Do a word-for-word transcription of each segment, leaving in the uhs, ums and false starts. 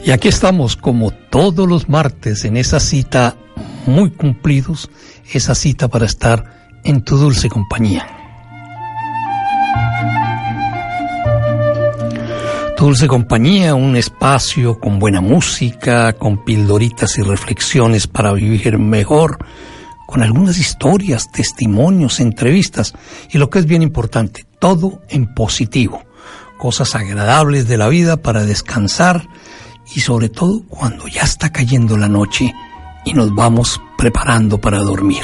Y aquí estamos como todos los martes en esa cita muy cumplidos, esa cita para estar en tu dulce compañía. Tu dulce compañía, un espacio con buena música, con pildoritas y reflexiones para vivir mejor, con algunas historias, testimonios, entrevistas y lo que es bien importante, todo en positivo, cosas agradables de la vida para descansar y sobre todo cuando ya está cayendo la noche y nos vamos preparando para dormir.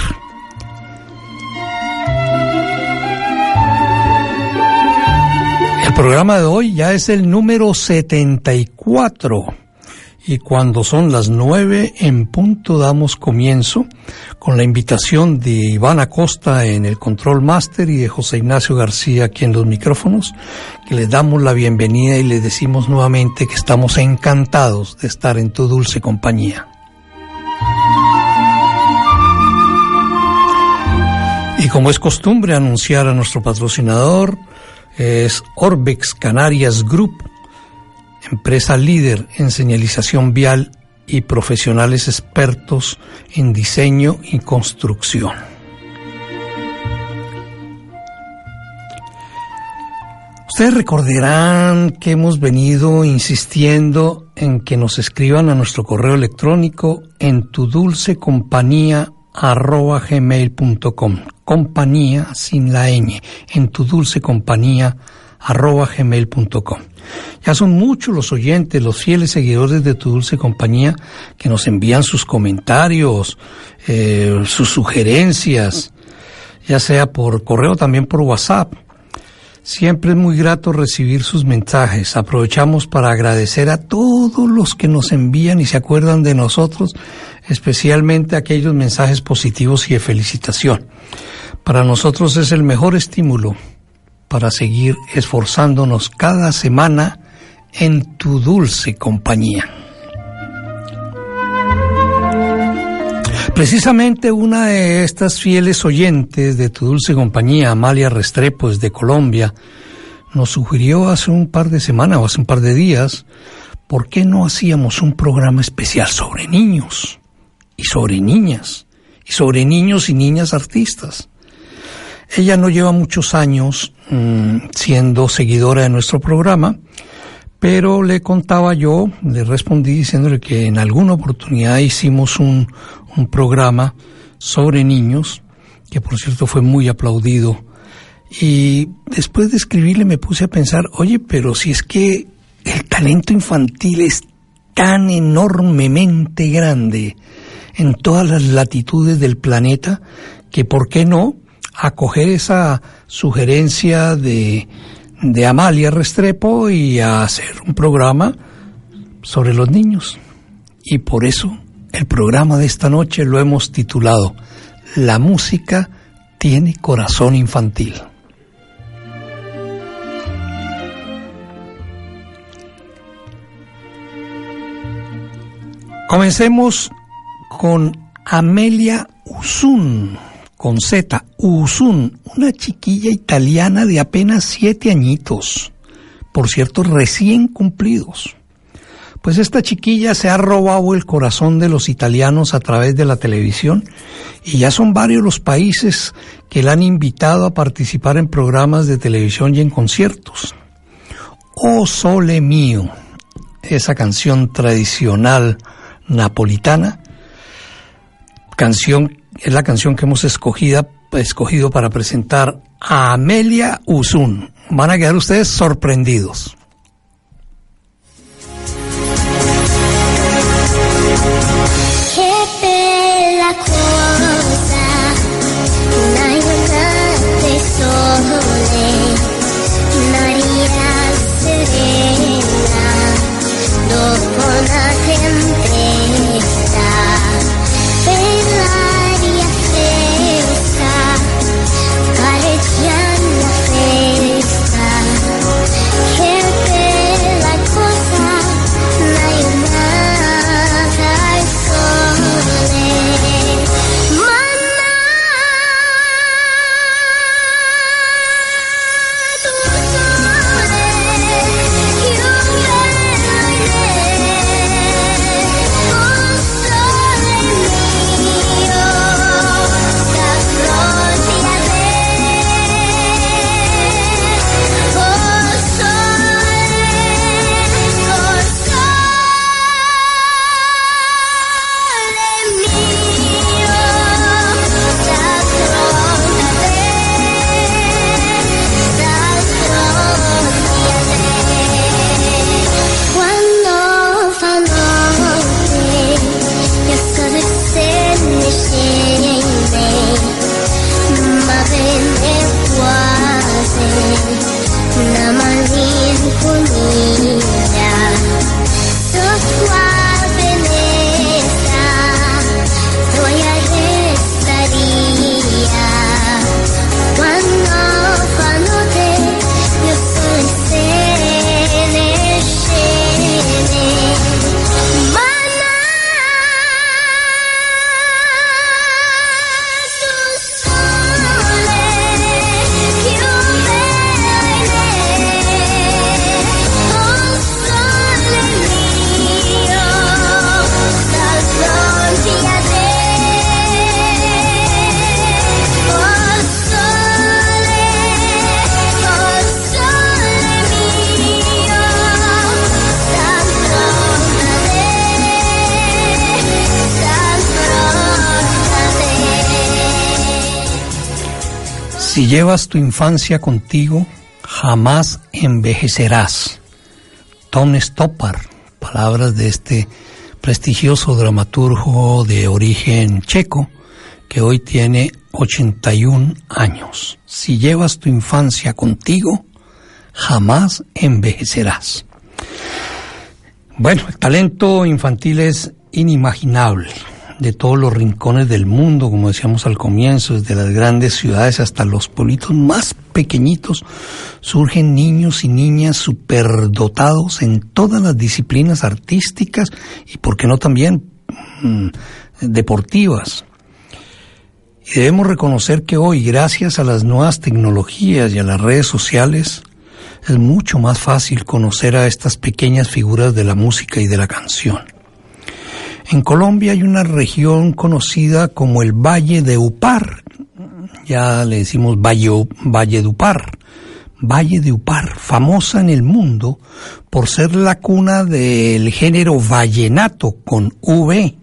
El programa de hoy ya es el número setenta y cuatro y cuando son las nueve en punto damos comienzo con la invitación de Iván Acosta en el Control Master y de José Ignacio García aquí en los micrófonos, que les damos la bienvenida y les decimos nuevamente que estamos encantados de estar en tu dulce compañía. Y como es costumbre anunciar a nuestro patrocinador, es Orbex Canarias Group, empresa líder en señalización vial y profesionales expertos en diseño y construcción. Ustedes recordarán que hemos venido insistiendo en que nos escriban a nuestro correo electrónico en tudulcecompañía arroba gmail punto com, compañía sin la ñ, en tudulcecompañía arroba gmail punto com. Ya son muchos los oyentes, los fieles seguidores de Tu Dulce Compañía que nos envían sus comentarios, eh, sus sugerencias, ya sea por correo, también por WhatsApp. Siempre es muy grato recibir sus mensajes. Aprovechamos para agradecer a todos los que nos envían y se acuerdan de nosotros, especialmente aquellos mensajes positivos y de felicitación. Para nosotros es el mejor estímulo para seguir esforzándonos cada semana en Tu Dulce Compañía. Precisamente una de estas fieles oyentes de Tu Dulce Compañía, Amalia Restrepo, desde Colombia, nos sugirió hace un par de semanas o hace un par de días, ¿por qué no hacíamos un programa especial sobre niños y sobre niñas y sobre niños y niñas artistas? Ella no lleva muchos años mmm, siendo seguidora de nuestro programa, pero le contaba yo, le respondí diciéndole que en alguna oportunidad hicimos un, un programa sobre niños, que por cierto fue muy aplaudido, y después de escribirle me puse a pensar, oye, pero si es que el talento infantil es tan enormemente grande en todas las latitudes del planeta, que ¿por qué no acoger esa sugerencia de, de Amalia Restrepo y a hacer un programa sobre los niños? Y por eso el programa de esta noche lo hemos titulado La música tiene corazón infantil. Comencemos con Amelia Usun, con Z, Usun, una chiquilla italiana de apenas siete añitos, por cierto, recién cumplidos. Pues esta chiquilla se ha robado el corazón de los italianos a través de la televisión y ya son varios los países que la han invitado a participar en programas de televisión y en conciertos. Oh Sole Mio, esa canción tradicional napolitana, canción es la canción que hemos escogido, escogido para presentar a Amelia Usun. Van a quedar ustedes sorprendidos. Che bella cosa, una giornata sole, un'aria serena, dopo una tempesta, per l'aria fresca, careggiando la festa, che Si llevas tu infancia contigo, jamás envejecerás. Tom Stoppard, palabras de este prestigioso dramaturgo de origen checo, que hoy tiene ochenta y un años. Si llevas tu infancia contigo, jamás envejecerás. Bueno, el talento infantil es inimaginable. De todos los rincones del mundo, como decíamos al comienzo, desde las grandes ciudades hasta los pueblitos más pequeñitos, surgen niños y niñas superdotados en todas las disciplinas artísticas y, por qué no, también mmm, deportivas. Y debemos reconocer que hoy, gracias a las nuevas tecnologías y a las redes sociales, es mucho más fácil conocer a estas pequeñas figuras de la música y de la canción. En Colombia hay una región conocida como el Valle de Upar, ya le decimos Valle, Valle de Upar, Valle de Upar, famosa en el mundo por ser la cuna del género vallenato con V,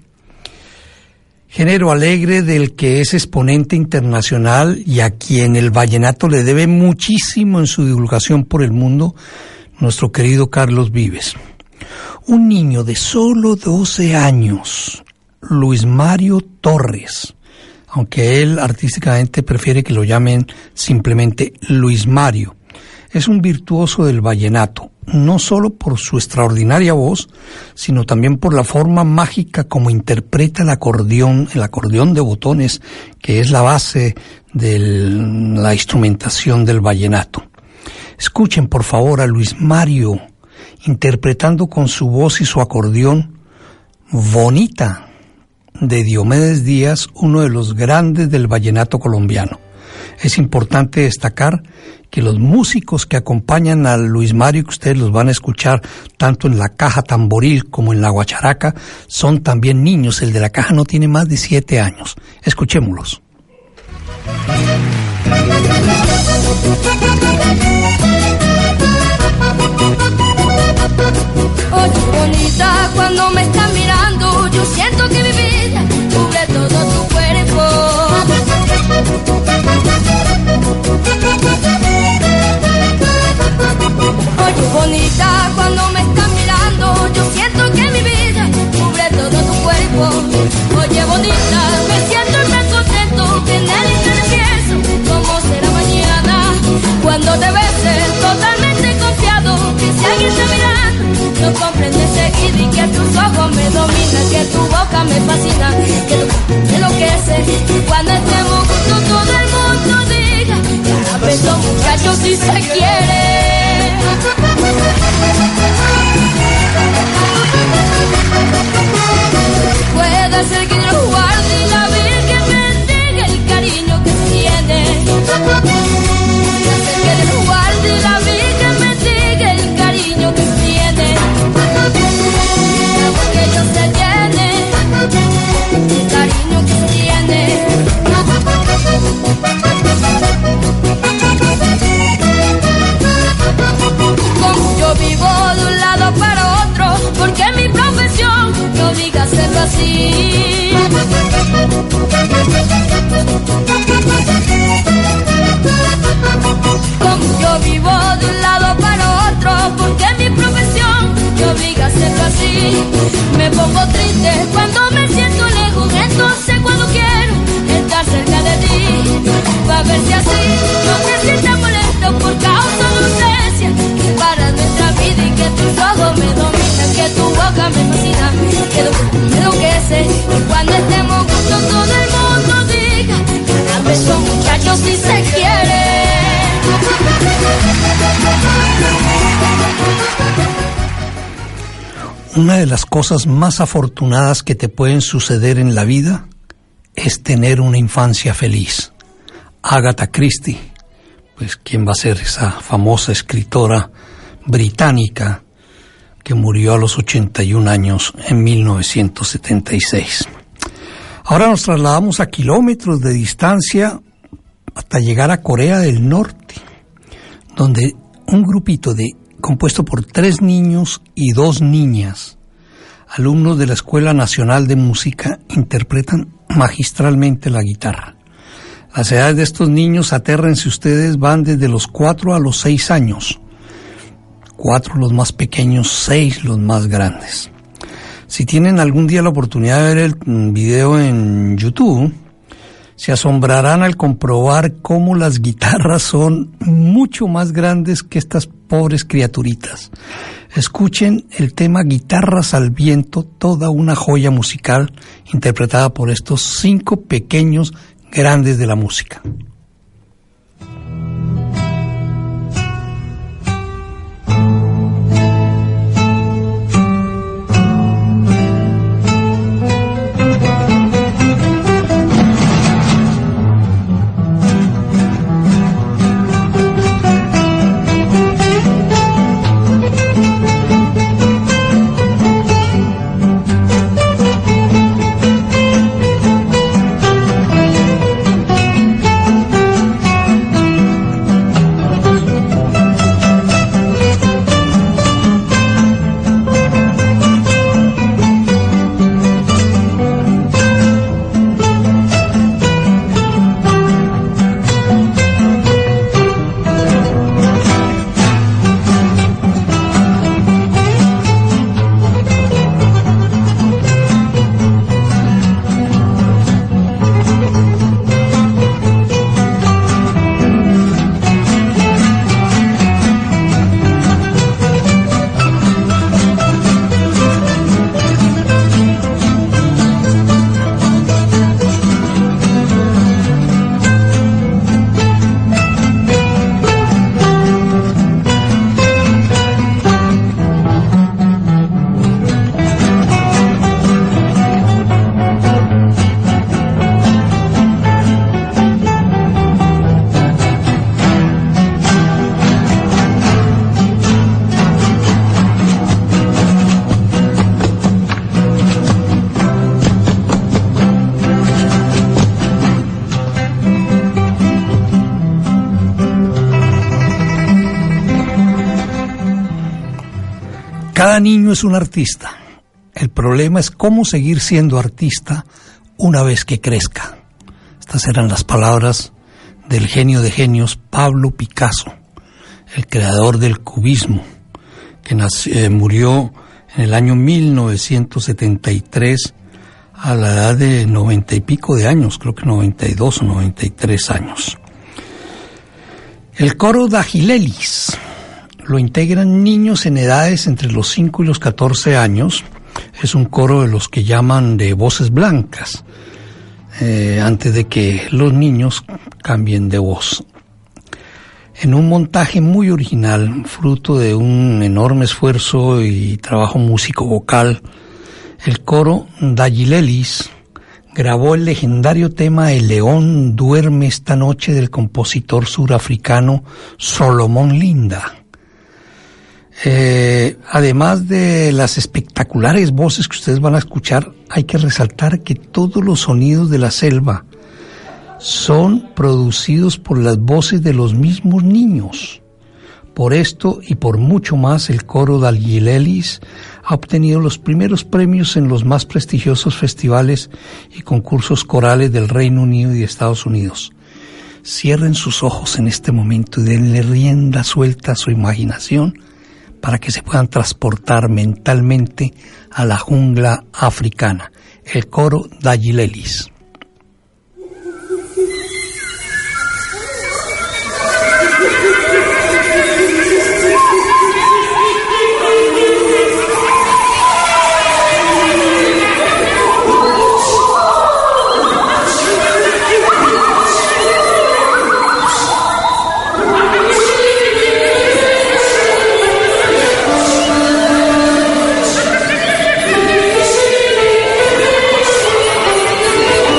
género alegre del que es exponente internacional y a quien el vallenato le debe muchísimo en su divulgación por el mundo, nuestro querido Carlos Vives. Un niño de solo doce años, Luis Mario Torres, aunque él artísticamente prefiere que lo llamen simplemente Luis Mario, es un virtuoso del vallenato, no solo por su extraordinaria voz, sino también por la forma mágica como interpreta el acordeón, el acordeón de botones, que es la base de la instrumentación del vallenato. Escuchen por favor a Luis Mario interpretando con su voz y su acordeón Bonita, de Diomedes Díaz, uno de los grandes del vallenato colombiano. Es importante destacar que los músicos que acompañan a Luis Mario, que ustedes los van a escuchar tanto en la caja tamboril como en la guacharaca, son también niños. El de la caja no tiene más de siete años. Escuchémoslos. Oye, bonita, cuando me estás mirando, yo siento que mi vida cubre todo tu cuerpo. Oye, bonita, cuando me estás mirando, yo siento que mi vida cubre todo tu cuerpo. Oye, bonita, me siento tan contento que en el empiezo, como será mañana, cuando te beses totalmente confiado, que si alguien te mira, no comprende seguida y que tus ojos me dominan, que tu boca me fascina, que tu cuerpo me enloquece. Cuando estemos juntos todo el mundo diga, cada beso muchachos si se quiere. Puede ser que Dios guarde y la Virgen bendiga el cariño que tiene. Puede ser que Dios guarde y la Virgen bendiga el cariño que tiene. Porque ellos se tiene el cariño que tiene. Como yo vivo de un lado para otro, porque mi profesión me obliga a hacerlo así. Como yo vivo de un lado para otro, porque mi profesión me obliga a hacerlo así. Me pongo triste cuando me siento lejos, entonces cuando quiero estar cerca de ti, pa' ver si así no te sientas molesto por causa de ausencia, que para nuestra vida y que tus ojos me dominan, que tu boca me fascina, que tu cuerpo me enloquece. Y cuando estemos juntos todo el mundo diga, cada beso muchachos si se quiere. Una de las cosas más afortunadas que te pueden suceder en la vida es tener una infancia feliz. Agatha Christie, pues quién va a ser esa famosa escritora británica que murió a los ochenta y un años en mil novecientos setenta y seis. Ahora nos trasladamos a kilómetros de distancia hasta llegar a Corea del Norte, donde un grupito de compuesto por tres niños y dos niñas, alumnos de la Escuela Nacional de Música, interpretan magistralmente la guitarra. Las edades de estos niños, atérrense ustedes, van desde los cuatro a los seis años. Cuatro los más pequeños, seis los más grandes. Si tienen algún día la oportunidad de ver el video en YouTube, se asombrarán al comprobar cómo las guitarras son mucho más grandes que estas pobres criaturitas. Escuchen el tema Guitarras al Viento, toda una joya musical interpretada por estos cinco pequeños grandes de la música. Cada niño es un artista. El problema es cómo seguir siendo artista una vez que crezca. Estas eran las palabras del genio de genios Pablo Picasso, el creador del cubismo, que nació, eh, murió en el año mil novecientos setenta y tres a la edad de noventa y pico de años, creo que noventa y dos o noventa y tres años. El coro Dagilelis lo integran niños en edades entre los cinco y los catorce años. Es un coro de los que llaman de voces blancas, eh, antes de que los niños cambien de voz. En un montaje muy original, fruto de un enorme esfuerzo y trabajo músico-vocal, el coro Dagilelis grabó el legendario tema El león duerme esta noche del compositor surafricano Solomon Linda. Eh, además de las espectaculares voces que ustedes van a escuchar, hay que resaltar que todos los sonidos de la selva son producidos por las voces de los mismos niños. Por esto y por mucho más, el coro Dagilelis ha obtenido los primeros premios en los más prestigiosos festivales y concursos corales del Reino Unido y de Estados Unidos. Cierren sus ojos en este momento y denle rienda suelta a su imaginación para que se puedan transportar mentalmente a la jungla africana. El coro Dagilelis. Thank you.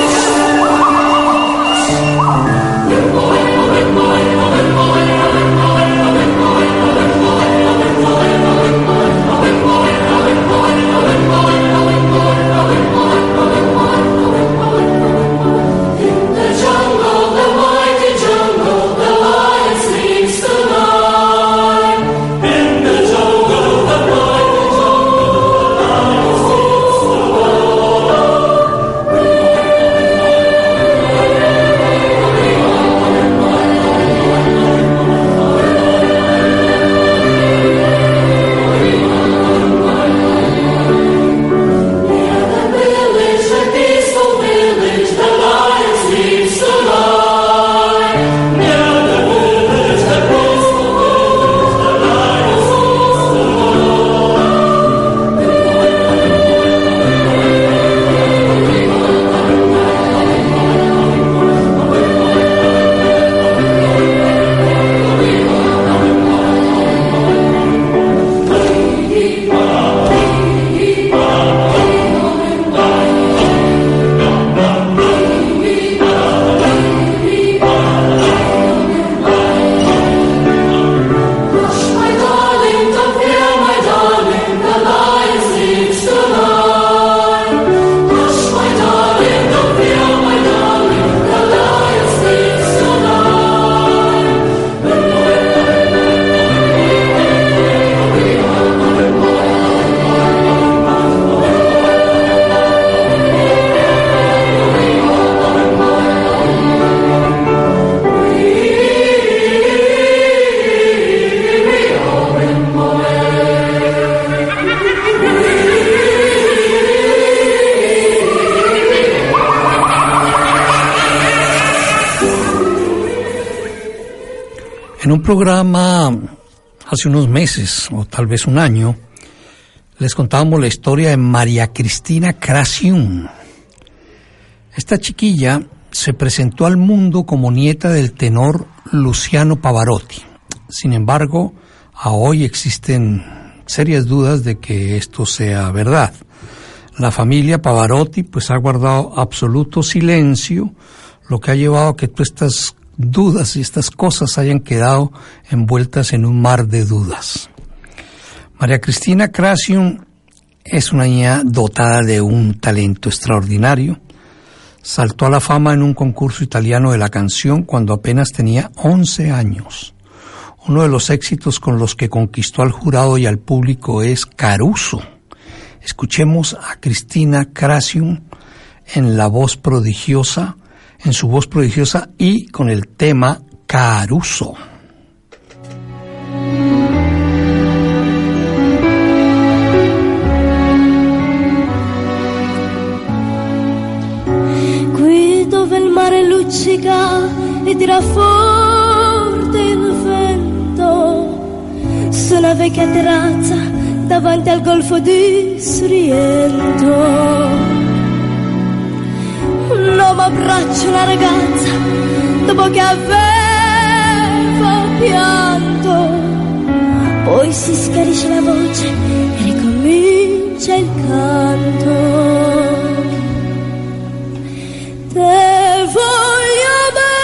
En un programa hace unos meses, o tal vez un año, les contábamos la historia de María Cristina Crasiun. Esta chiquilla se presentó al mundo como nieta del tenor Luciano Pavarotti. Sin embargo, a hoy existen serias dudas de que esto sea verdad. La familia Pavarotti pues ha guardado absoluto silencio, lo que ha llevado a que todas estas dudas y estas cosas hayan quedado envueltas en un mar de dudas. María Cristina Crasiun es una niña dotada de un talento extraordinario. Saltó a la fama en un concurso italiano de la canción cuando apenas tenía once años. Uno de los éxitos con los que conquistó al jurado y al público es Caruso. Escuchemos a Cristina Crasiun en la voz prodigiosa, en su voz prodigiosa y con el tema Caruso. Qui dove il mare luccica e tira forte il vento, su una vecchia terrazza davanti al golfo di Sorrento. Un uomo abbraccia una ragazza dopo che aveva pianto, poi si schiarisce la voce e ricomincia il canto. Te voglio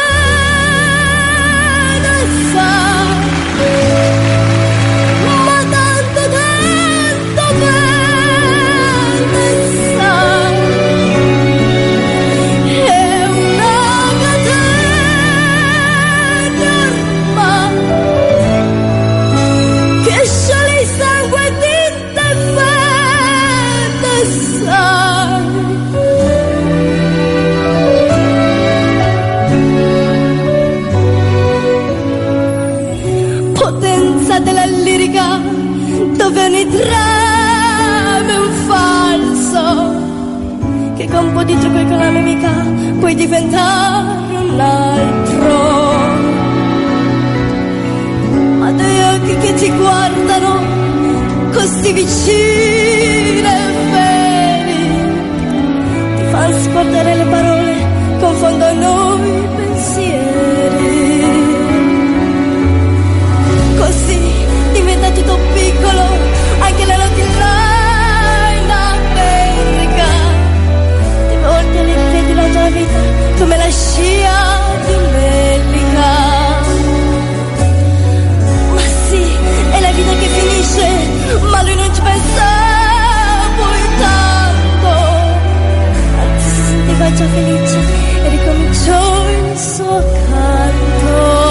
bene, sai, ma tanto, tanto bene, sai. È una catena ormai che scioglie sangue e tinta e fede, sai. Della lirica dove ne trame un falso che con un po' di trucco e con la mimica puoi diventare un altro, ma due occhi che ti guardano così vicini e veri ti fanno scordare le parole, confondono i pensieri. Così diventa tutto piccolo, anche la notte là in America. Ti volte le vedi la tua vita come la scia di un'elica. Ma sì, è la vita che finisce, ma lui non ci pensa poi tanto. Anzi si sentiva già felice e ricominciò il suo canto.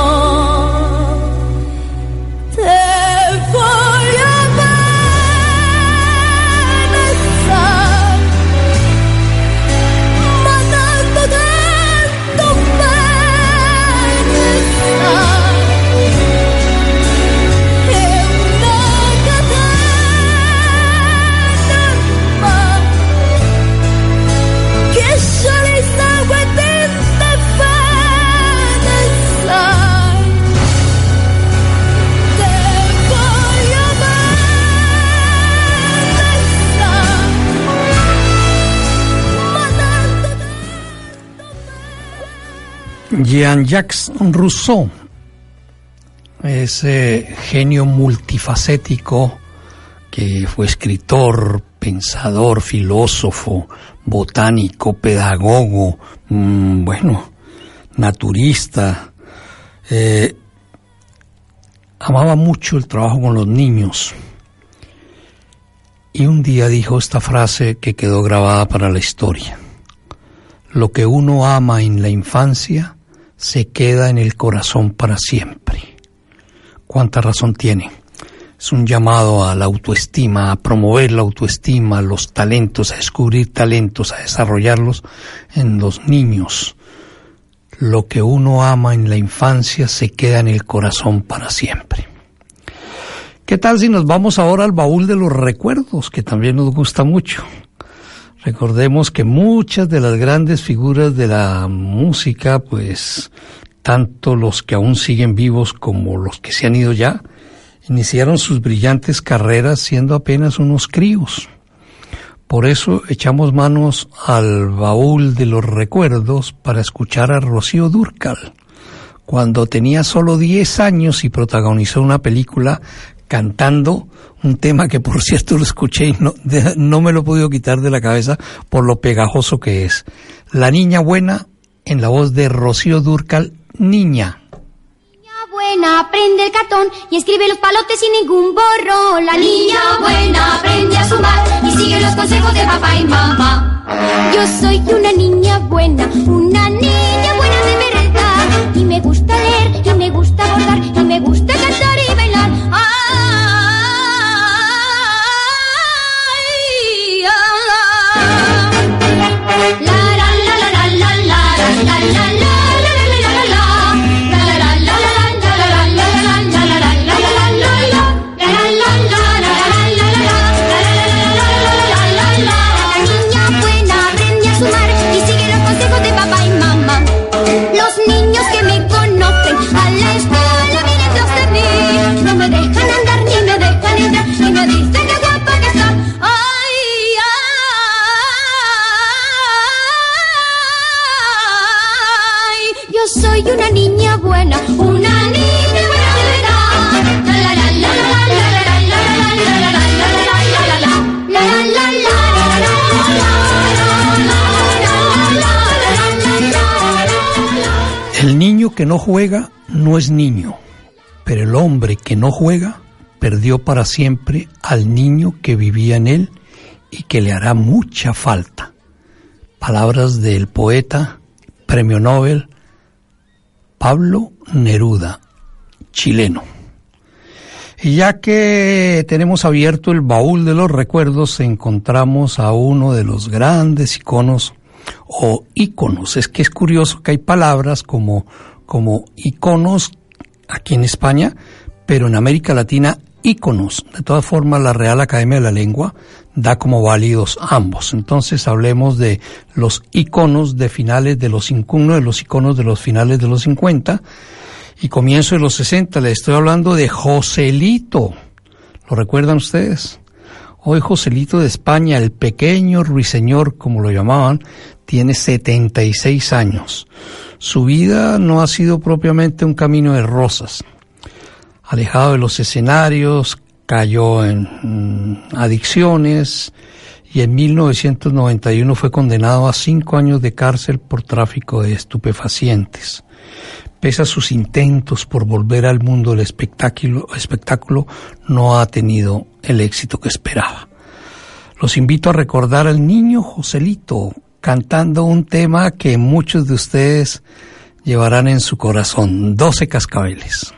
Jean-Jacques Rousseau, ese genio multifacético que fue escritor, pensador, filósofo, botánico, pedagogo, mmm, bueno, naturista, eh, amaba mucho el trabajo con los niños. Y un día dijo esta frase que quedó grabada para la historia: lo que uno ama en la infancia se queda en el corazón para siempre. ¿Cuánta razón tiene? Es un llamado a la autoestima, a promover la autoestima, los talentos, a descubrir talentos, a desarrollarlos en los niños. Lo que uno ama en la infancia se queda en el corazón para siempre. ¿Qué tal si nos vamos ahora al baúl de los recuerdos, que también nos gusta mucho? Recordemos que muchas de las grandes figuras de la música, pues, tanto los que aún siguen vivos como los que se han ido ya, iniciaron sus brillantes carreras siendo apenas unos críos. Por eso echamos manos al baúl de los recuerdos para escuchar a Rocío Dúrcal, cuando tenía solo diez años y protagonizó una película cantando un tema que, por cierto, lo escuché y no, de, no me lo he podido quitar de la cabeza por lo pegajoso que es. La Niña Buena, en la voz de Rocío Dúrcal, Niña. Niña buena, aprende el cartón y escribe los palotes sin ningún borrón. La niña buena aprende a sumar y sigue los consejos de papá y mamá. Yo soy una niña buena, una niña buena de verdad. Y me gusta leer, y me gusta bordar, y me gusta cantar y bailar. ¡Ay! ¡Ay! La la la la la la la la la la. Soy una niña buena, una niña buena de verdad. La la la la la la la la la la. El niño que no juega no es niño, pero el hombre que no juega perdió para siempre al niño que vivía en él y que le hará mucha falta. Palabras del poeta, premio Nobel, Pablo Neruda, chileno. Y ya que tenemos abierto el baúl de los recuerdos, encontramos a uno de los grandes iconos o íconos. Es que es curioso que hay palabras como, como iconos aquí en España, pero en América Latina íconos. De todas formas, la Real Academia de la Lengua da como válidos ambos. Entonces hablemos de los iconos de finales de los uno de los iconos de los finales de los cincuenta y comienzo de los sesenta. Les estoy hablando de Joselito. ¿Lo recuerdan ustedes? Hoy Joselito de España, el pequeño ruiseñor, como lo llamaban, tiene setenta y seis años. Su vida no ha sido propiamente un camino de rosas. Alejado de los escenarios, cayó en mm, adicciones y en mil novecientos noventa y uno fue condenado a cinco años de cárcel por tráfico de estupefacientes. Pese a sus intentos por volver al mundo del espectáculo, espectáculo, no ha tenido el éxito que esperaba. Los invito a recordar al niño Joselito cantando un tema que muchos de ustedes llevarán en su corazón, doce cascabeles.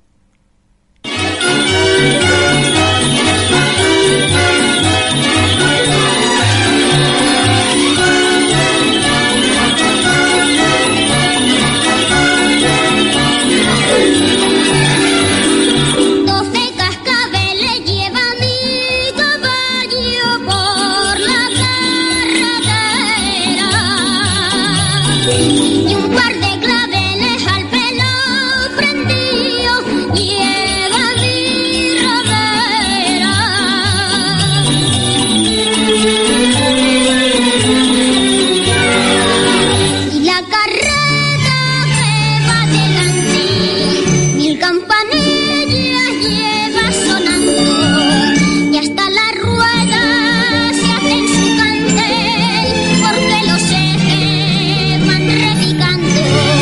Y un par de claveles al pelo prendido lleva mi rodera. Y la carreta que va delante, mil campanillas lleva sonando, y hasta la rueda se hacen su cantel, porque los ejes van repicando.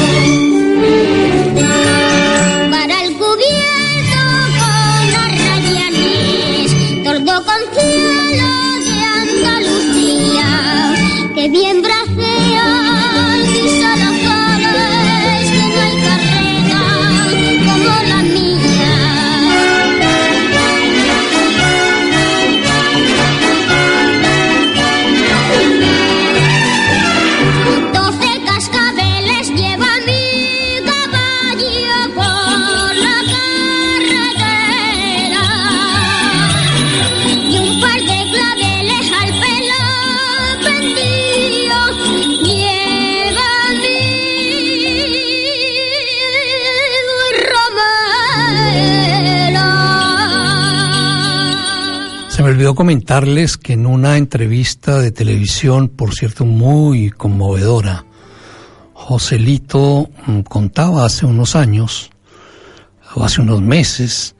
Se me olvidó comentarles que en una entrevista de televisión, por cierto, muy conmovedora, Joselito contaba hace unos años, o hace unos meses,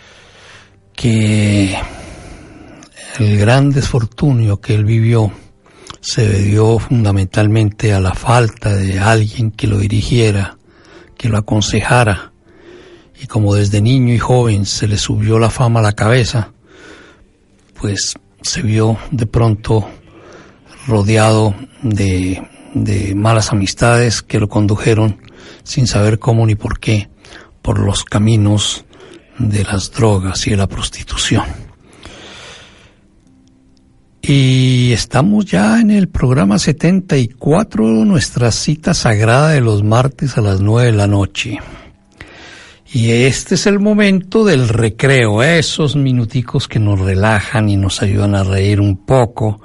que el gran desfortunio que él vivió se debió fundamentalmente a la falta de alguien que lo dirigiera, que lo aconsejara, y como desde niño y joven se le subió la fama a la cabeza, pues se vio de pronto rodeado de, de malas amistades que lo condujeron, sin saber cómo ni por qué, por los caminos de las drogas y de la prostitución. Y estamos ya en el programa setenta y cuatro, nuestra cita sagrada de los martes a las nueve de la noche. Y este es el momento del recreo, esos minuticos que nos relajan y nos ayudan a reír un poco.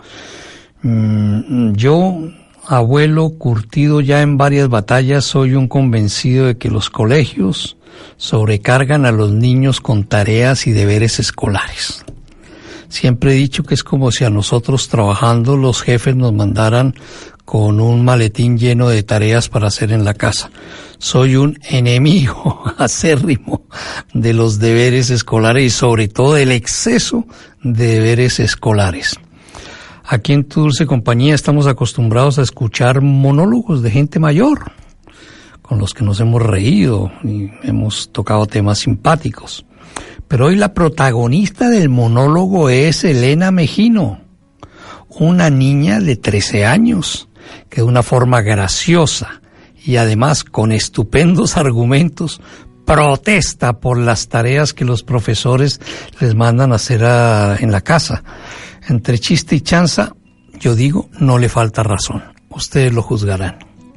Yo, abuelo curtido ya en varias batallas, soy un convencido de que los colegios sobrecargan a los niños con tareas y deberes escolares. Siempre he dicho que es como si a nosotros trabajando los jefes nos mandaran con un maletín lleno de tareas para hacer en la casa. Soy un enemigo acérrimo de los deberes escolares y sobre todo del exceso de deberes escolares. Aquí en Tu Dulce Compañía estamos acostumbrados a escuchar monólogos de gente mayor, con los que nos hemos reído y hemos tocado temas simpáticos. Pero hoy la protagonista del monólogo es Elena Mejino, una niña de trece años, que de una forma graciosa y además con estupendos argumentos protesta por las tareas que los profesores les mandan a hacer a, en la casa. Entre chiste y chanza, yo digo, no le falta razón. Ustedes lo juzgarán.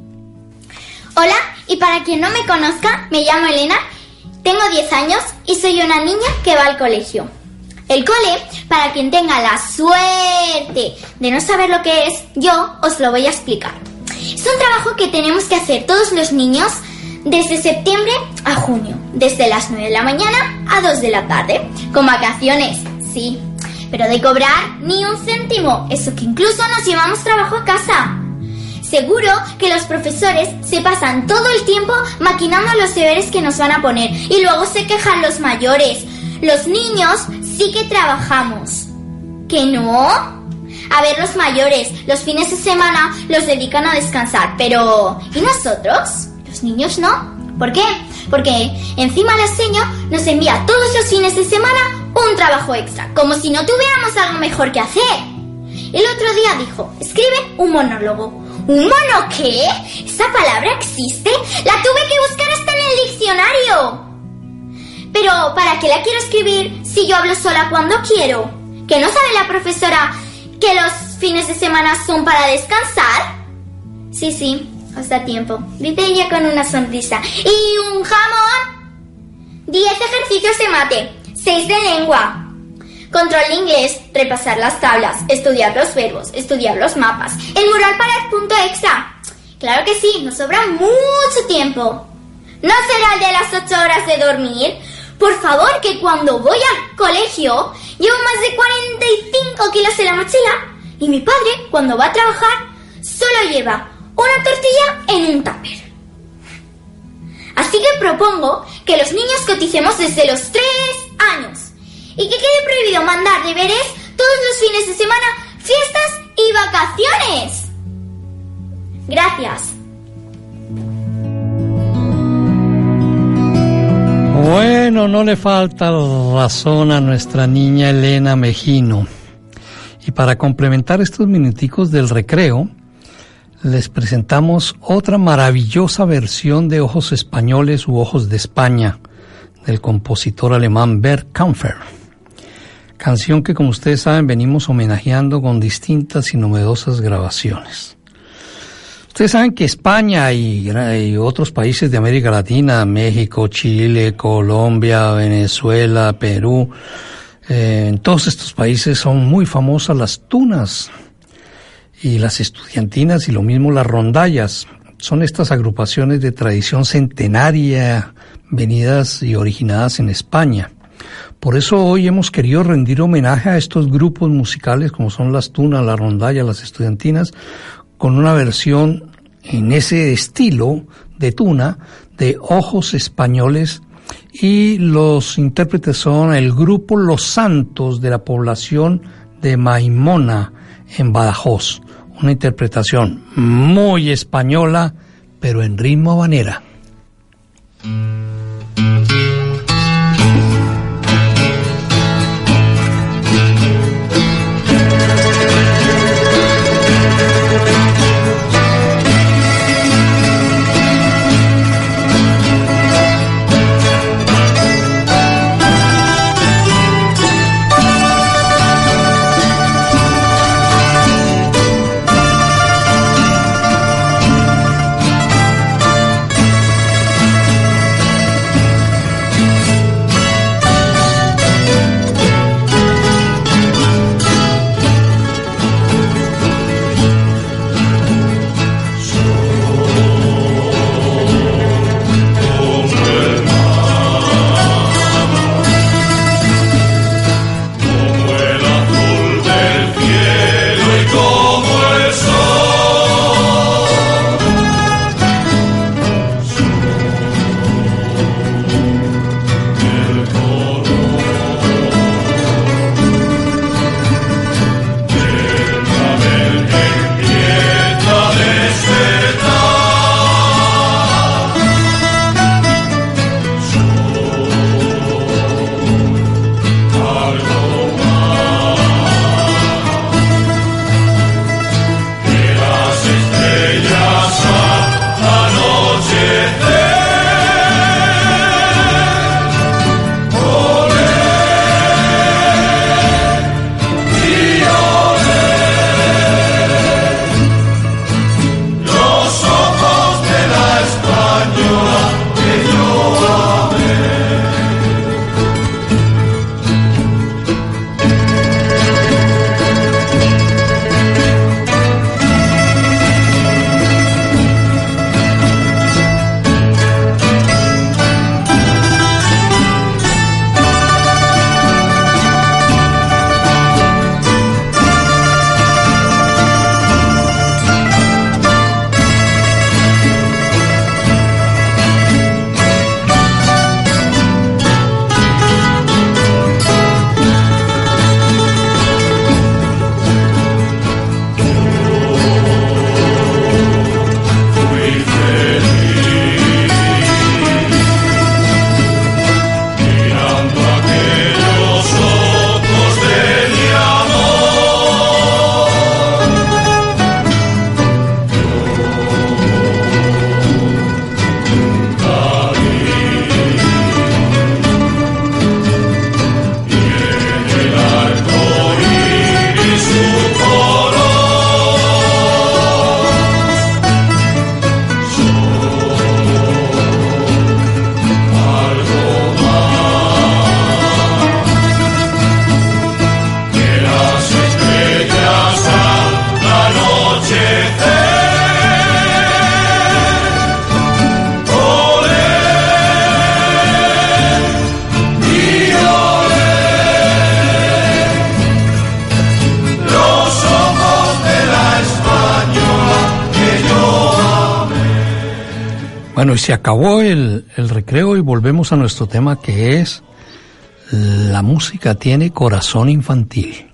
Hola, y para quien no me conozca, me llamo Elena, tengo diez años y soy una niña que va al colegio. El cole, para quien tenga la suerte de no saber lo que es, yo os lo voy a explicar. Es un trabajo que tenemos que hacer todos los niños desde septiembre a junio, desde las nueve de la mañana a dos de la tarde, con vacaciones, sí, pero de cobrar ni un céntimo, eso que incluso nos llevamos trabajo a casa. Seguro que los profesores se pasan todo el tiempo maquinando los deberes que nos van a poner y luego se quejan los mayores. Los niños sí que trabajamos. ¿Que no? A ver, los mayores, los fines de semana los dedican a descansar, pero ¿y nosotros? Los niños no. ¿Por qué? Porque encima la seño nos envía todos los fines de semana un trabajo extra, como si no tuviéramos algo mejor que hacer. El otro día dijo, escribe un monólogo. ¿Un mono qué? ¿Esa palabra existe? La tuve que buscar hasta en el diccionario. Pero, ¿para qué la quiero escribir si yo hablo sola cuando quiero? ¿Que no sabe la profesora que los fines de semana son para descansar? Sí, sí, os da tiempo, dice ella con una sonrisa. ¿Y un jamón? Diez ejercicios de mate, seis de lengua. Control de inglés, repasar las tablas, estudiar los verbos, estudiar los mapas. El mural para el punto extra. Claro que sí, nos sobra mucho tiempo. ¿No será el de las ocho horas de dormir? Por favor, que cuando voy al colegio llevo más de cuarenta y cinco kilos en la mochila y mi padre, cuando va a trabajar, solo lleva una tortilla en un tupper. Así que propongo que los niños coticemos desde los tres años y que quede prohibido mandar deberes todos los fines de semana, fiestas y vacaciones. Gracias. Bueno, no le falta razón a nuestra niña Elena Mejino. Y para complementar estos minuticos del recreo, les presentamos otra maravillosa versión de Ojos Españoles u Ojos de España, del compositor alemán Bert Kaempfer. Canción que, como ustedes saben, venimos homenajeando con distintas y novedosas grabaciones. Ustedes saben que España y, y otros países de América Latina, México, Chile, Colombia, Venezuela, Perú, eh, en todos estos países son muy famosas las tunas y las estudiantinas y lo mismo las rondallas. Son estas agrupaciones de tradición centenaria venidas y originadas en España. Por eso hoy hemos querido rendir homenaje a estos grupos musicales como son las tunas, las rondallas, las estudiantinas, con una versión en ese estilo de tuna de Ojos Españoles, y los intérpretes son el grupo Los Santos de la población de Maimona en Badajoz. Una interpretación muy española, pero en ritmo habanera. Bueno, y se acabó el, el recreo y volvemos a nuestro tema, que es: la música tiene corazón infantil.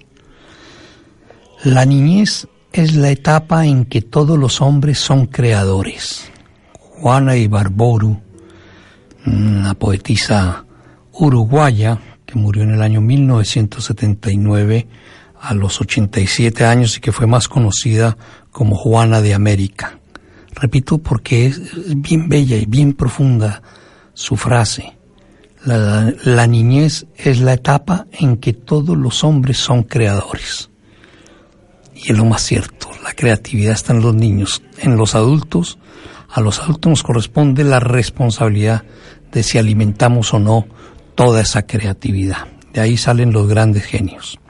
La niñez es la etapa en que todos los hombres son creadores. Juana Ibarburu, una poetisa uruguaya que murió en el año mil novecientos setenta y nueve a los ochenta y siete años y que fue más conocida como Juana de América. Repito porque es bien bella y bien profunda su frase. La, la niñez es la etapa en que todos los hombres son creadores. Y es lo más cierto, la creatividad está en los niños. En los adultos, a los adultos nos corresponde la responsabilidad de si alimentamos o no toda esa creatividad. De ahí salen los grandes genios.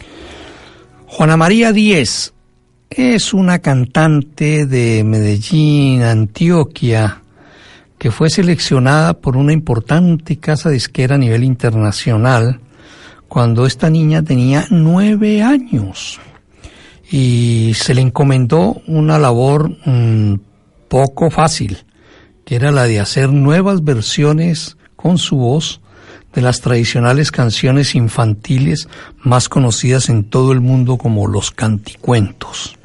Juana María Díez es una cantante de Medellín, Antioquia, que fue seleccionada por una importante casa disquera a nivel internacional cuando esta niña tenía nueve años. Y se le encomendó una labor mmm, poco fácil, que era la de hacer nuevas versiones con su voz de las tradicionales canciones infantiles más conocidas en todo el mundo como los canticuentos.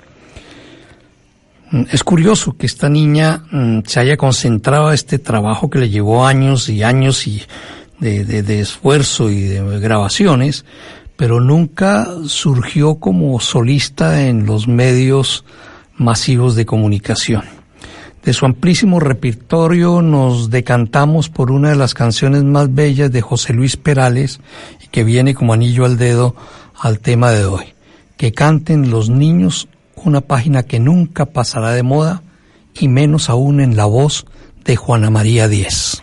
Es curioso que esta niña mmm, se haya concentrado a este trabajo que le llevó años y años y de, de, de esfuerzo y de grabaciones, pero nunca surgió como solista en los medios masivos de comunicación. De su amplísimo repertorio nos decantamos por una de las canciones más bellas de José Luis Perales y que viene como anillo al dedo al tema de hoy. Que canten los niños, una página que nunca pasará de moda y menos aún en la voz de Juana María Díez.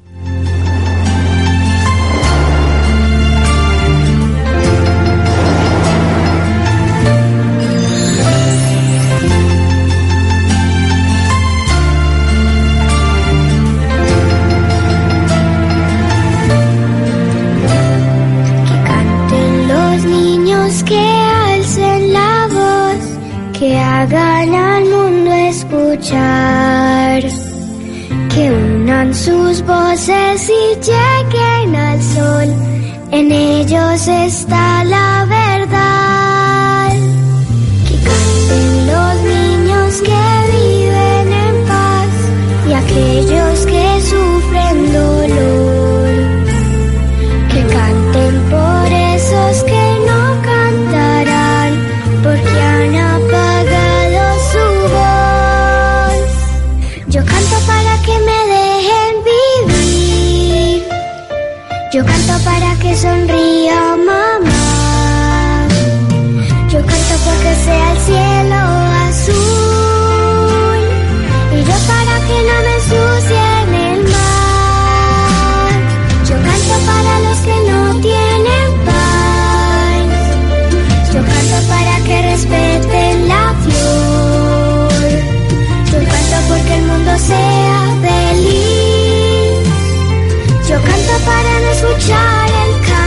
Que hagan al mundo escuchar, que unan sus voces y lleguen al sol, en ellos está la verdad. Que canten los niños que viven en paz y aquellos que sufren dolor, que canten por esos que no cantarán, porque han apagado su voz. Yo canto para que me dejen vivir, yo canto para que sonría mamá, yo canto porque sea el cielo azul, y yo para que no me ensucien el mar. Yo canto para los que no tienen paz, yo canto para que respeten la flor, yo canto porque el mundo sea feliz, yo canto para no escuchar el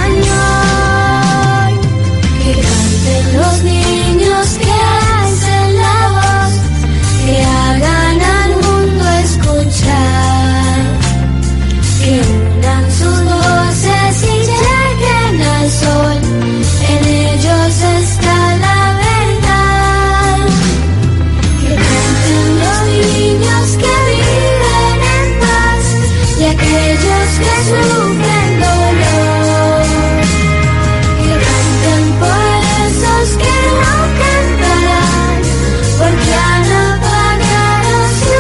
cañón. Que canten los niños, que alcen la voz, que hagan al mundo escuchar, que unan sus voces y lleguen al sol, en ellos está la verdad. Que canten los niños que viven en paz y aquellos que sufren dolor, que canten por esos que no cantarán, porque han apagado su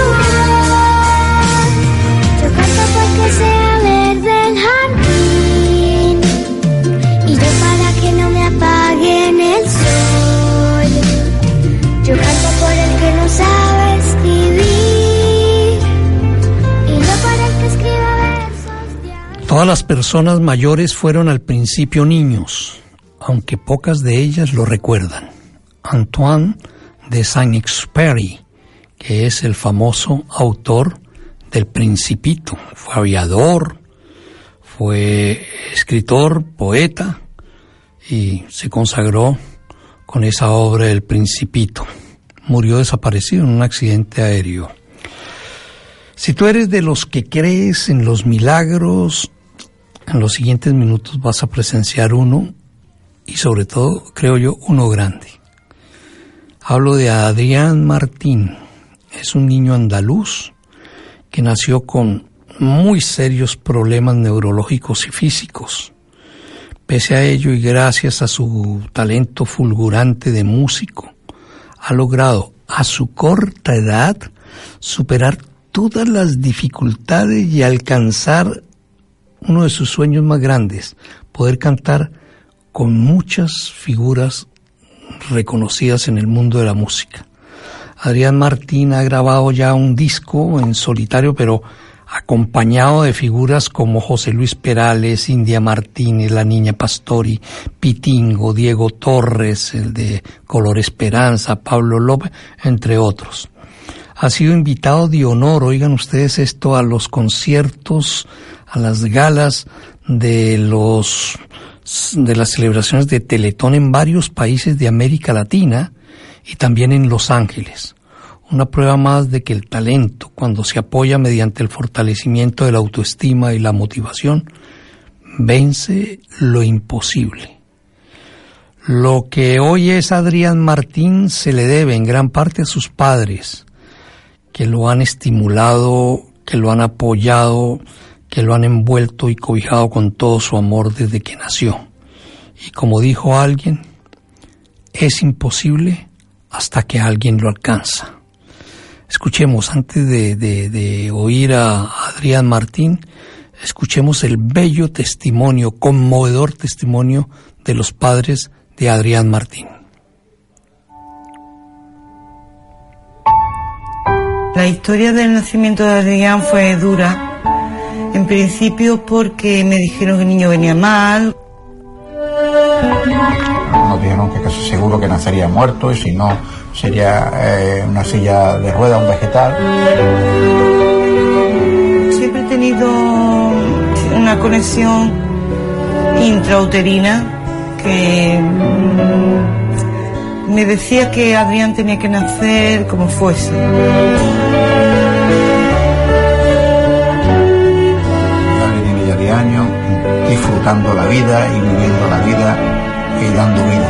voz. Yo canto porque sea verde el jardín, y yo para que no me apaguen el sol. Yo canto por el que no sabe escribir, y yo para el que escriba versos de amor. Todas las personas mayores fueron al principio niños, aunque pocas de ellas lo recuerdan. Antoine de Saint-Exupéry, que es el famoso autor del Principito, fue aviador, fue escritor, poeta, y se consagró con esa obra del Principito. Murió desaparecido en un accidente aéreo. Si tú eres de los que crees en los milagros, en los siguientes minutos vas a presenciar uno, y sobre todo, creo yo, uno grande. Hablo de Adrián Martín. Es un niño andaluz que nació con muy serios problemas neurológicos y físicos. Pese a ello y gracias a su talento fulgurante de músico, ha logrado a su corta edad superar todas las dificultades y alcanzar uno de sus sueños más grandes, poder cantar con muchas figuras reconocidas en el mundo de la música. Adrián Martín ha grabado ya un disco en solitario, pero acompañado de figuras como José Luis Perales, India Martínez, la Niña Pastori, Pitingo, Diego Torres, el de Color Esperanza, Pablo López, entre otros. Ha sido invitado de honor, oigan ustedes esto, a los conciertos, a las galas de los de las celebraciones de Teletón en varios países de América Latina y también en Los Ángeles. Una prueba más de que el talento, cuando se apoya mediante el fortalecimiento de la autoestima y la motivación, vence lo imposible. Lo que hoy es Adrián Martín se le debe en gran parte a sus padres, que lo han estimulado, que lo han apoyado, que lo han envuelto y cobijado con todo su amor desde que nació. Y como dijo alguien, es imposible hasta que alguien lo alcanza. Escuchemos, antes de, de, de oír a Adrián Martín, escuchemos el bello testimonio, conmovedor testimonio de los padres de Adrián Martín. La historia del nacimiento de Adrián fue dura. En principio porque me dijeron que el niño venía mal. Nos dijeron que casi seguro que nacería muerto y si no sería eh, una silla de ruedas, un vegetal. Siempre he tenido una conexión intrauterina que me decía que Adrián tenía que nacer como fuese. Años disfrutando la vida y viviendo la vida y dando vida.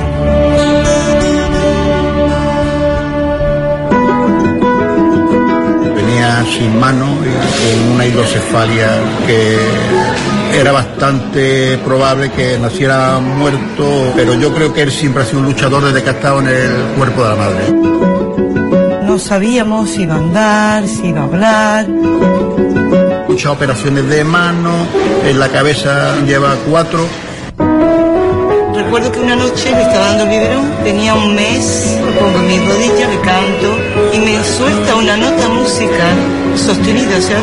Venía sin mano y con una hidrocefalia que era bastante probable que naciera muerto, pero yo creo que él siempre ha sido un luchador desde que ha estado en el cuerpo de la madre. No sabíamos si iba a andar, si iba a hablar. Muchas operaciones de mano, en la cabeza lleva cuatro. Recuerdo que una noche le estaba dando el biberón, tenía un mes, me pongo en mis rodillas, le canto y me suelta una nota musical sostenida, o sea,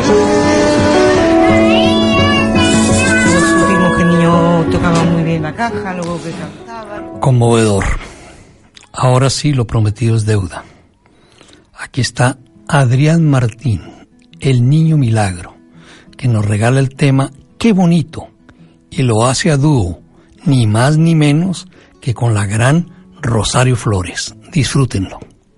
luego supimos que el niño tocaba muy bien la caja, luego que cantaba. Conmovedor. Ahora sí, lo prometido es deuda. Aquí está Adrián Martín, el niño milagro, que nos regala el tema Qué bonito, y lo hace a dúo, ni más ni menos que con la gran Rosario Flores. Disfrútenlo.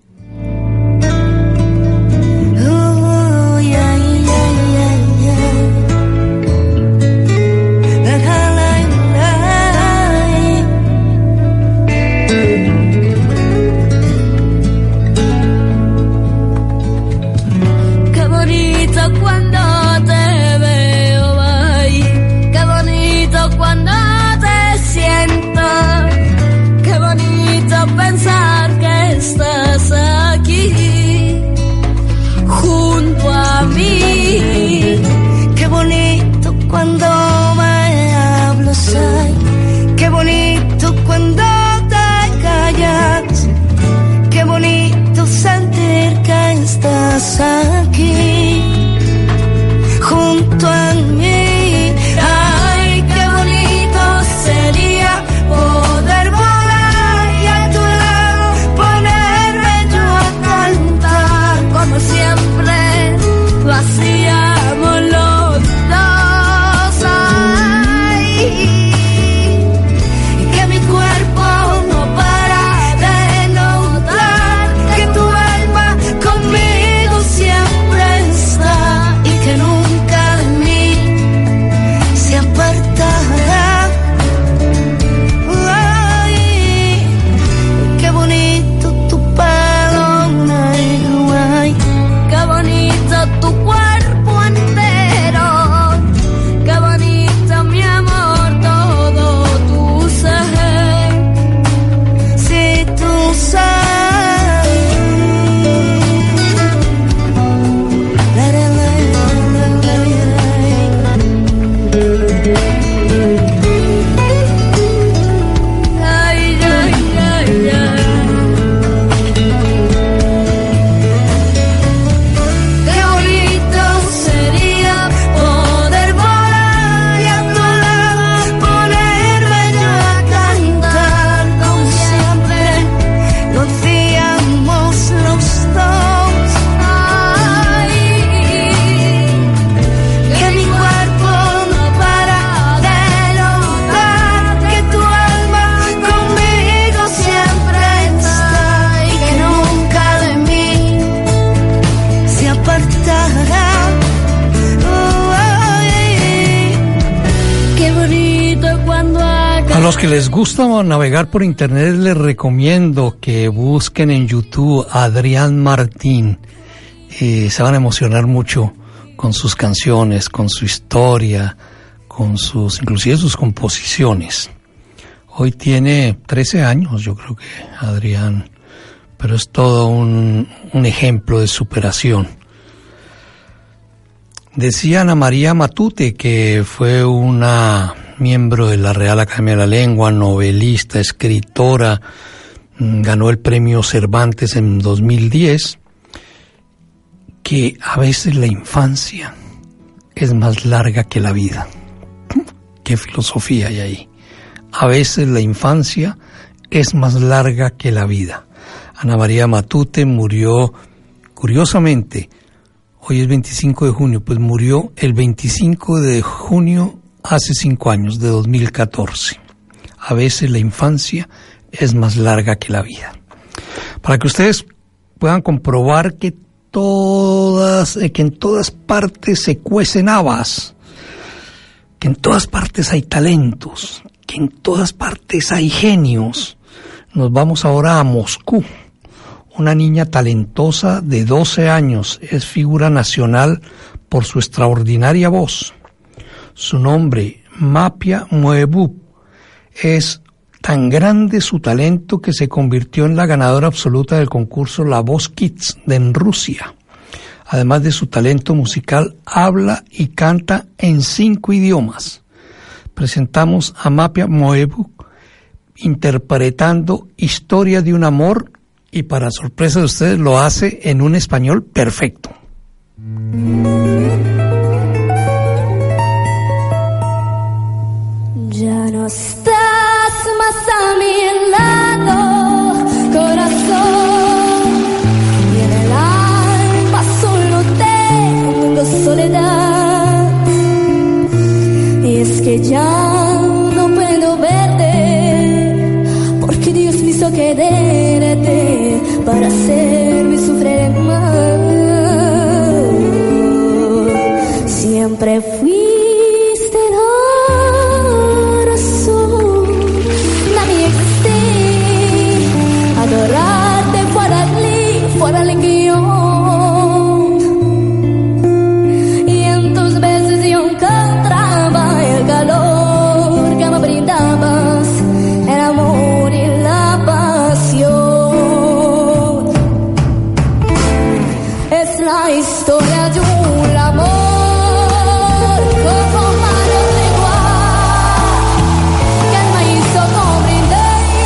Qué bonito cuando te veo ahí, qué bonito cuando te siento, qué bonito pensar que estás aquí junto a mí. Qué bonito cuando me hablas, ay, qué bonito cuando te callas, qué bonito sentir que estás aquí junto a mí. Ay, qué bonito sería poder volar y a tu lado ponerme yo a cantar Como siempre lo hacíamos los dos, ay, y que mi cuerpo no para de notar que tu alma conmigo siempre está y que nunca de mí se apartará. Ay, qué bonito tu pelo negro, ay, qué bonito tu cuerpo entero, qué bonito mi amor, todo tu ser. si tú sabes. La, la, la, la, la, Ay, ay, ay, ay. qué bonito los que les gusta navegar por internet, les recomiendo que busquen en YouTube a Adrián Martín. Eh, se van a emocionar mucho con sus canciones, con su historia, con sus, inclusive sus composiciones. Hoy tiene trece años, yo creo que Adrián, pero es todo un, un ejemplo de superación. Decía Ana María Matute, que fue una miembro de la Real Academia de la Lengua, novelista, escritora, ganó el premio Cervantes en dos mil diez, que a veces la infancia es más larga que la vida. ¿Qué filosofía hay ahí? A veces la infancia es más larga que la vida. Ana María Matute murió, curiosamente, hoy es veinticinco de junio, pues murió el veinticinco de junio hace cinco años, de dos mil catorce. A veces la infancia es más larga que la vida. Para que ustedes puedan comprobar que todas, que en todas partes se cuecen habas, que en todas partes hay talentos, que en todas partes hay genios, nos vamos ahora a Moscú. Una niña talentosa de doce años es figura nacional por su extraordinaria voz. Su nombre, Mapia Moebub, es tan grande su talento que se convirtió en la ganadora absoluta del concurso La Voz Kids de en Rusia. Además de su talento musical, habla y canta en cinco idiomas. Presentamos a Mapia Moebub interpretando Historia de un amor, y para sorpresa de ustedes lo hace en un español perfecto. Ya no estás más a mi lado, corazón, y en el alma solo tengo soledad. Y es que ya no puedo verte, porque Dios me hizo quererte para hacerme sufrir más. Siempre fui adorarte fuera el fuera el guión, y en tus besos yo encontraba el calor que me brindabas, el amor y la pasión. Es la historia de un amor como malo de igual, que me hizo comprender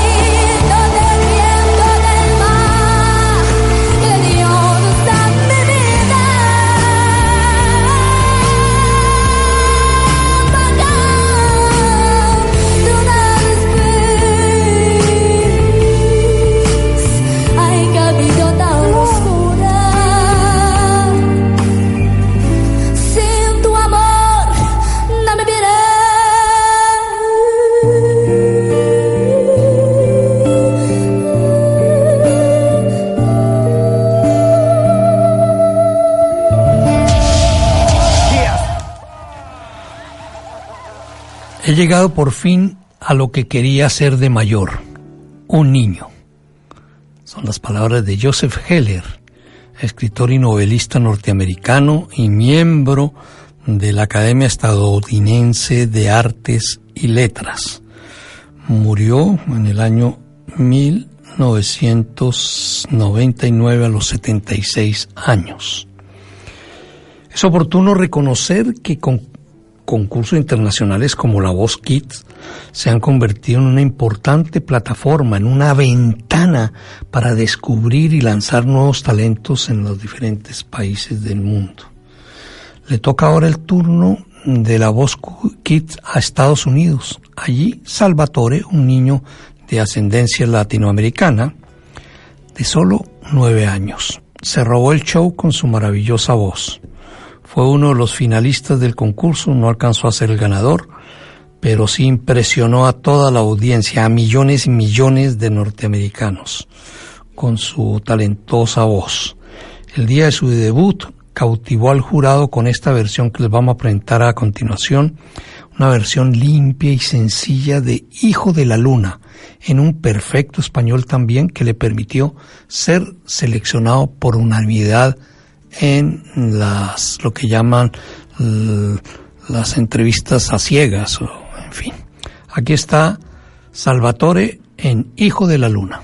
He llegado por fin a lo que quería ser de mayor, un niño. Son las palabras de Joseph Heller, escritor y novelista norteamericano y miembro de la Academia Estadounidense de Artes y Letras. Murió en el año mil novecientos noventa y nueve a los setenta y seis años. Es oportuno reconocer que con concursos internacionales como La Voz Kids se han convertido en una importante plataforma, en una ventana para descubrir y lanzar nuevos talentos en los diferentes países del mundo. Le toca ahora el turno de La Voz Kids a Estados Unidos. Allí Salvatore, un niño de ascendencia latinoamericana de solo nueve años, se robó el show con su maravillosa voz. Fue uno de los finalistas del concurso, no alcanzó a ser el ganador, pero sí impresionó a toda la audiencia, a millones y millones de norteamericanos, con su talentosa voz. El día de su debut cautivó al jurado con esta versión que les vamos a presentar a continuación, una versión limpia y sencilla de Hijo de la Luna, en un perfecto español también, que le permitió ser seleccionado por unanimidad en las lo que llaman l, las entrevistas a ciegas, o, en fin. Aquí está Salvatore en Hijo de la Luna.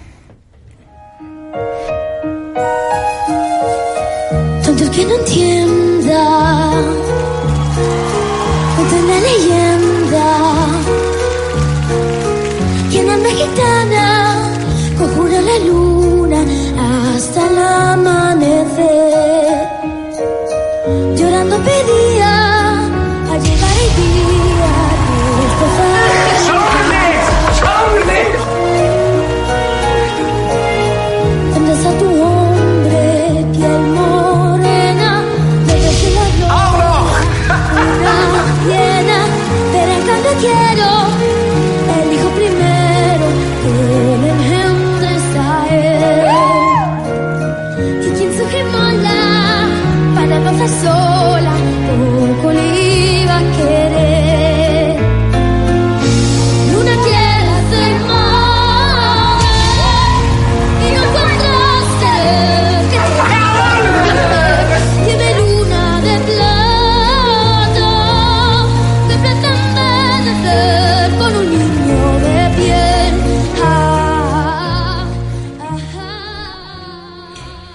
Tonto que no entienda de una leyenda que una mexicana conjura la luna hasta el amanecer. Llorando pedía a llegar el día de ¡Sóbrele! ¡Sóbrele! ¿Dónde está tu hombre, piel morena? Desde que la gloria llena, pero en cambio quiero el hijo primero que le engendres a él. Que quien su gemola para no estar sola, poco le iba a querer. Luna quiere ser madre y no encontraste que te tiene luna de plata que pretende ser con un niño de piel. Ah, ah, ah.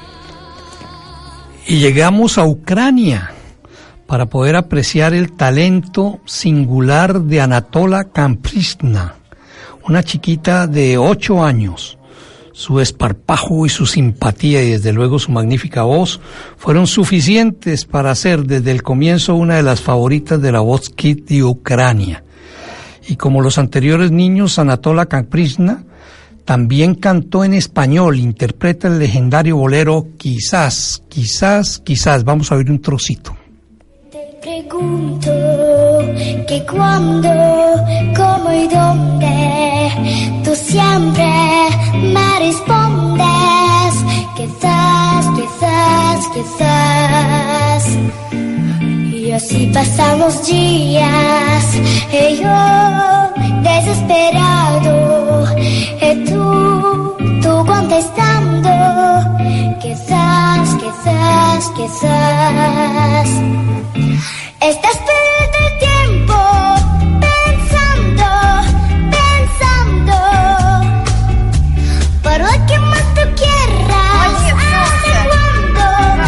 Y llegamos a Ucrania para poder apreciar el talento singular de Anatola Kaprizna, una chiquita de ocho años. Su esparpajo y su simpatía y desde luego su magnífica voz fueron suficientes para ser desde el comienzo una de las favoritas de la voz Kids de Ucrania. Y como los anteriores niños, Anatola Kaprizna también cantó en español, interpreta el legendario bolero Quizás, quizás, quizás. Vamos a oír un trocito. Te pregunto que cuándo, cómo y dónde, tú siempre me respondes. Quizás, quizás, quizás. Y así pasamos días, y yo desesperado, y tú, tú contestando. Quizás, quizás, quizás. Estás perdiendo el tiempo pensando, pensando por lo que más tú quieras. ¿Hasta cuándo?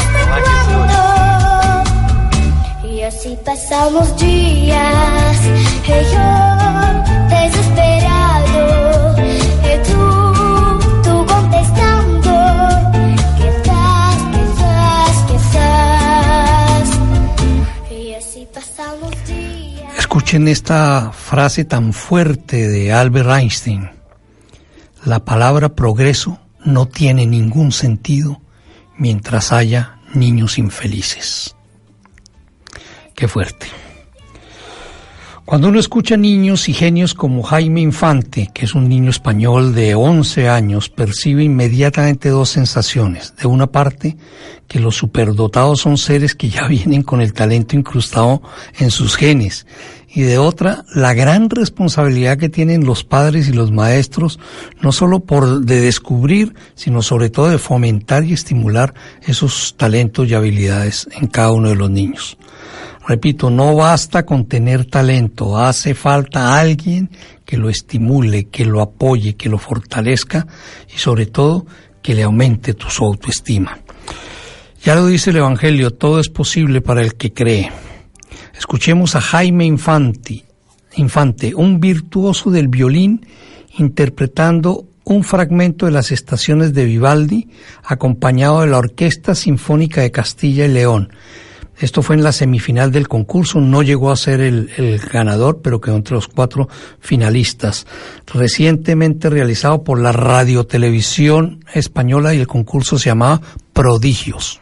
¿Hasta cuándo? Y así pasamos días, y yo desesperado, y tú, tú contestando. Quizás, quizás, quizás. Y así pasamos días. Escuchen esta frase tan fuerte de Albert Einstein. La palabra progreso no tiene ningún sentido mientras haya niños infelices. Qué fuerte. Cuando uno escucha niños y genios como Jaime Infante, que es un niño español de once años, percibe inmediatamente dos sensaciones. De una parte, que los superdotados son seres que ya vienen con el talento incrustado en sus genes. Y de otra, la gran responsabilidad que tienen los padres y los maestros, no solo por de descubrir, sino sobre todo de fomentar y estimular esos talentos y habilidades en cada uno de los niños. Repito, no basta con tener talento, hace falta alguien que lo estimule, que lo apoye, que lo fortalezca y sobre todo que le aumente tu su autoestima. Ya lo dice el Evangelio, todo es posible para el que cree. Escuchemos a Jaime Infante, Infante, un virtuoso del violín, interpretando un fragmento de las estaciones de Vivaldi, acompañado de la Orquesta Sinfónica de Castilla y León. Esto fue en la semifinal del concurso, no llegó a ser el, el ganador, pero quedó entre los cuatro finalistas. Recientemente realizado por la Radiotelevisión Española y el concurso se llamaba Prodigios.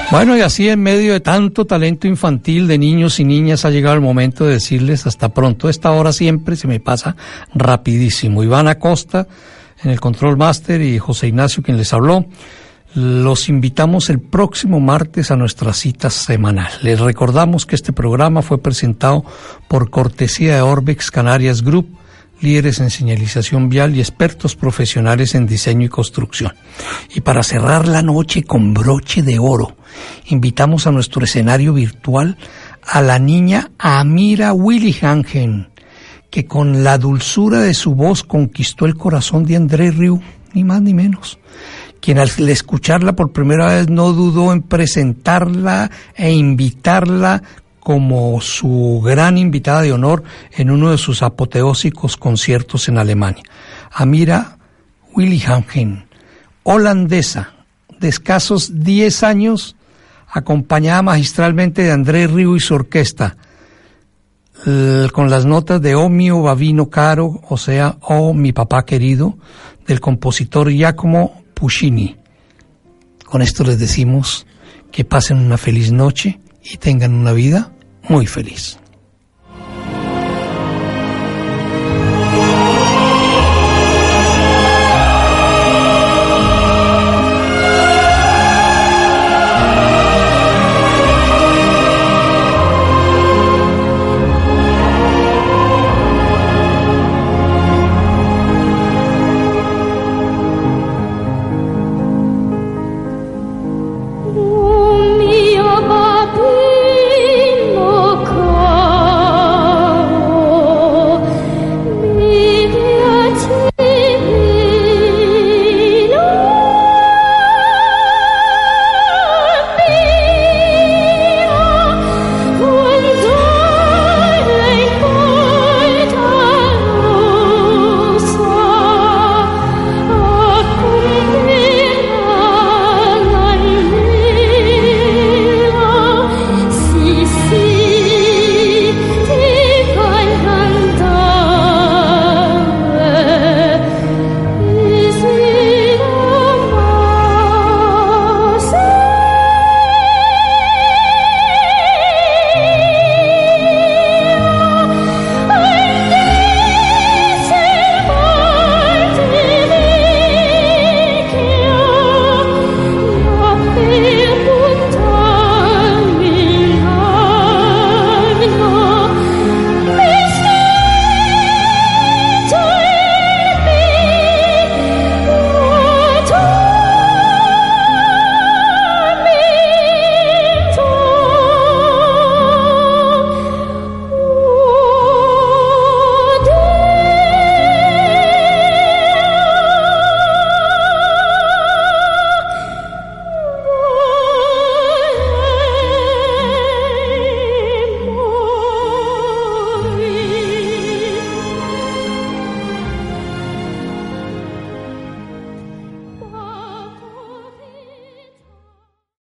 Bueno, y así en medio de tanto talento infantil de niños y niñas ha llegado el momento de decirles hasta pronto. Esta hora siempre se me pasa rapidísimo. Iván Acosta en el Control Master y José Ignacio quien les habló. Los invitamos el próximo martes a nuestra cita semanal. Les recordamos que este programa fue presentado por cortesía de Orbex Canarias Group, líderes en señalización vial y expertos profesionales en diseño y construcción. Y para cerrar la noche con broche de oro, invitamos a nuestro escenario virtual a la niña Amira Willihangen, que con la dulzura de su voz conquistó el corazón de André Rieu, ni más ni menos, quien al escucharla por primera vez no dudó en presentarla e invitarla como su gran invitada de honor en uno de sus apoteósicos conciertos en Alemania. Amira Willihangen, holandesa, de escasos diez años, acompañada magistralmente de André Rieu y su orquesta, con las notas de O mio bambino caro, o sea, Oh mi papá querido, del compositor Giacomo Puccini. Con esto les decimos que pasen una feliz noche y tengan una vida muy feliz.